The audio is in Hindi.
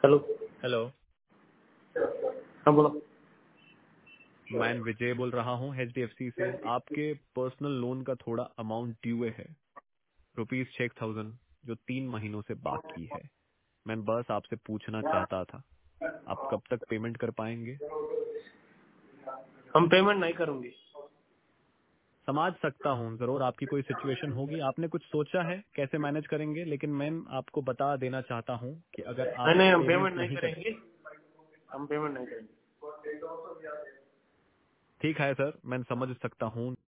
हेलो। हेलो। हाँ बोलो। मैं विजय बोल रहा हूँ HDFC से। आपके पर्सनल लोन का थोड़ा अमाउंट ड्यू है, ₹6,000, जो 3 महीनों से बाकी है। मैं बस आपसे पूछना चाहता था, आप कब तक पेमेंट कर पाएंगे? हम पेमेंट नहीं करूंगी। समझ सकता हूँ, जरूर आपकी कोई सिचुएशन होगी, आपने कुछ सोचा है कैसे मैनेज करेंगे, लेकिन मैं आपको बता देना चाहता हूँ कि अगर नहीं आप नहीं, हम पेमेंट पेमेंट नहीं नहीं कर, करेंगे। हम पेमेंट नहीं करेंगे। ठीक है सर, मैं समझ सकता हूँ।